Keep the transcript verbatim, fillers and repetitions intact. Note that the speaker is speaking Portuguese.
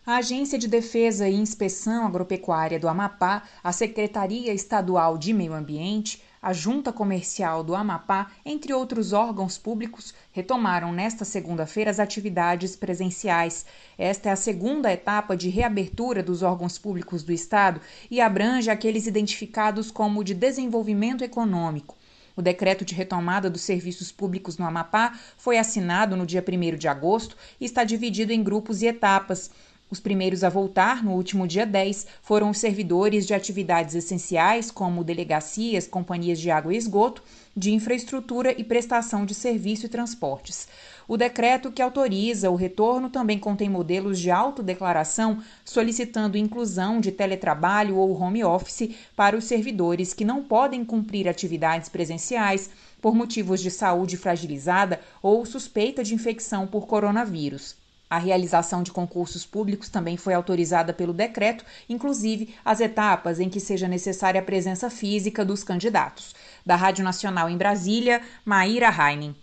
A Agência de Defesa e Inspeção Agropecuária do Amapá, a Secretaria Estadual de Meio Ambiente, a Junta Comercial do Amapá, entre outros órgãos públicos, retomaram nesta segunda-feira as atividades presenciais. Esta é a segunda etapa de reabertura dos órgãos públicos do Estado e abrange aqueles identificados como de desenvolvimento econômico. O decreto de retomada dos serviços públicos no Amapá foi assinado no dia primeiro de agosto e está dividido em grupos e etapas. Os primeiros a voltar, no último dia dez, foram os servidores de atividades essenciais, como delegacias, companhias de água e esgoto, de infraestrutura e prestação de serviço e transportes. O decreto que autoriza o retorno também contém modelos de autodeclaração solicitando inclusão de teletrabalho ou home office para os servidores que não podem cumprir atividades presenciais por motivos de saúde fragilizada ou suspeita de infecção por coronavírus. A realização de concursos públicos também foi autorizada pelo decreto, inclusive as etapas em que seja necessária a presença física dos candidatos. Da Rádio Nacional em Brasília, Maíra Heinen.